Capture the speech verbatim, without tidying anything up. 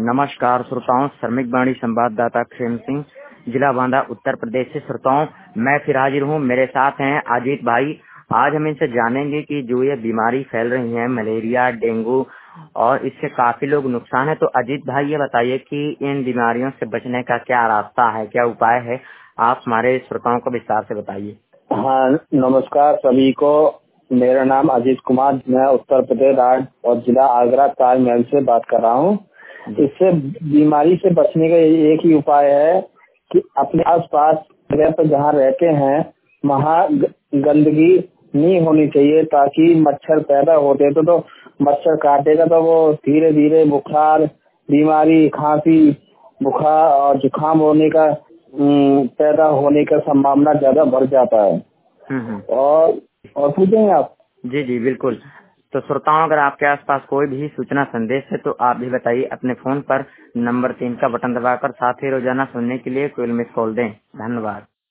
नमस्कार श्रोताओं, श्रमिक वाणी संवाददाता खेम सिंह, जिला बांदा, उत्तर प्रदेश से। श्रोताओं, मैं फिर हाजिर हूँ। मेरे साथ हैं अजीत भाई। आज हम इनसे जानेंगे कि जो ये बीमारी फैल रही है, मलेरिया, डेंगू, और इससे काफी लोग नुकसान है। तो अजीत भाई, ये बताइए कि इन बीमारियों से बचने का क्या रास्ता है, क्या उपाय है? आप हमारे श्रोताओं को विस्तार से बताइए। हाँ, नमस्कार सभी को। मेरा नाम अजीत कुमार, मैं उत्तर प्रदेश राज्य और जिला आगरा ताजमहल से बात कर रहा हूँ। इससे बीमारी से बचने का एक ही उपाय है कि अपने आसपास जगह पर जहाँ रहते हैं वहाँ गंदगी नहीं होनी चाहिए, ताकि मच्छर पैदा होते तो, तो मच्छर काटेगा तो वो धीरे धीरे बुखार, बीमारी, खांसी, बुखार और जुकाम होने का पैदा होने का संभावना ज्यादा बढ़ जाता है। और और पूछेंगे आप? जी जी बिल्कुल। तो श्रोताओं, अगर आपके आसपास कोई भी सूचना संदेश है तो आप भी बताइए अपने फोन पर नंबर तीन का बटन दबाकर। साथ ही रोजाना सुनने के लिए कोई मिस कॉल दें। धन्यवाद।